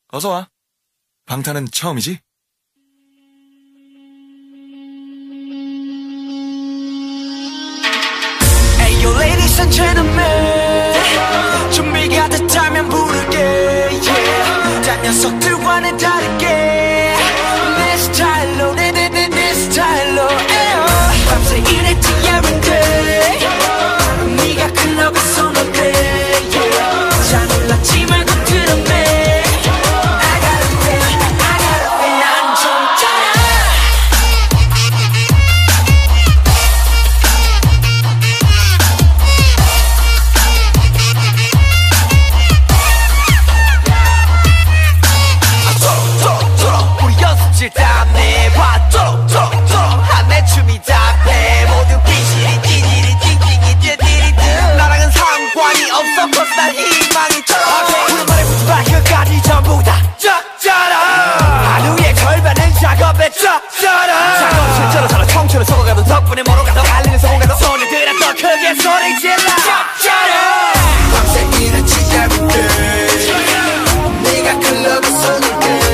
어서와. 방탄은 처음이지? Ayo ladies and gentlemen, 준비가 됐다면 부를게, yeah. 딴 녀석들과는 다르게 내 스타일로, 내 스타일로, 밤새 일했지 every day. 네가 클럽에서 놀래, yeah. 잘 놀랐지 말고 들었네. 다음내 봐 쪼쪼쪼 한내 춤이 답해 모두 비실이 띠디리 띵띵이 띠디리드 나랑은 상관이 없어 벌써 난 희망이 철없게 우리 말해보지 마 끝까지 전부 다 쩌쩌라 하루의 절반은 작업에 쩌쩌라 작업 실제로 저런 청춘을 속아가도 덕분에 멀어가도 알리는 성공가도 손을 들어 더 크게 소리 질러 쩌쩌라 밤새 일했지 everyday 네가 클럽에서 놀게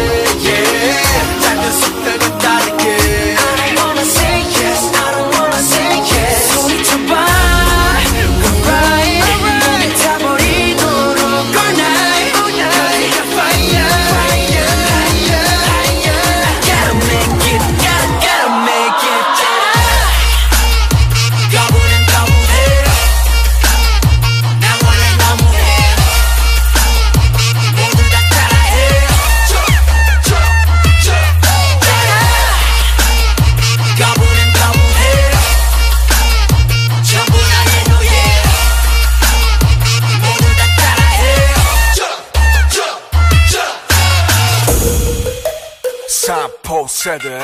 세대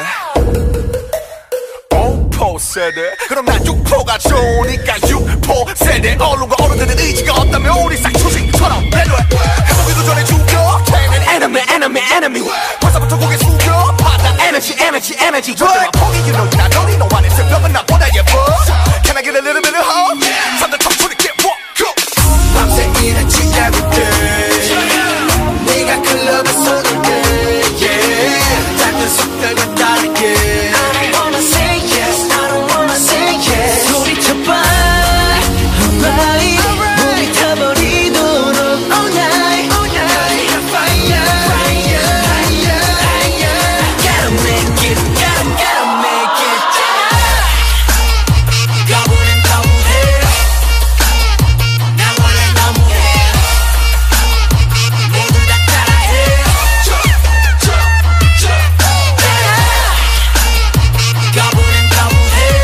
5포 세대 그럼 난 6포가 좋으니까 6포 세대 언론과 어른들의 의지가 없다면 우리 싹초식처럼 배려해 해보기도 전에 죽여 Enemy enemy enemy 벌써부터 고개 숙여 받아 energy 절대만 포기 you know you're not only no one 새벽은 나보다 예뻐 Can I get a little bit of hope 산들 청춘이 get walk up 밤새 일했지 everyday 네가 클럽에서 놀게 yeah 작은 속도가 다르게 I don't wanna say yes I don't wanna say yes 소리쳐봐 alright 우리 타버리도록 all night fire gotta make it 거부는 거부해 나 원래 너무해 모두 다 따라해 거부는 거부해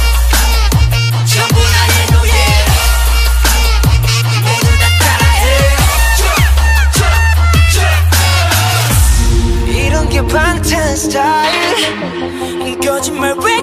전부 다 해노예 모두 다 따라해 이런 게 방탄 스타일 이 거짓말 왜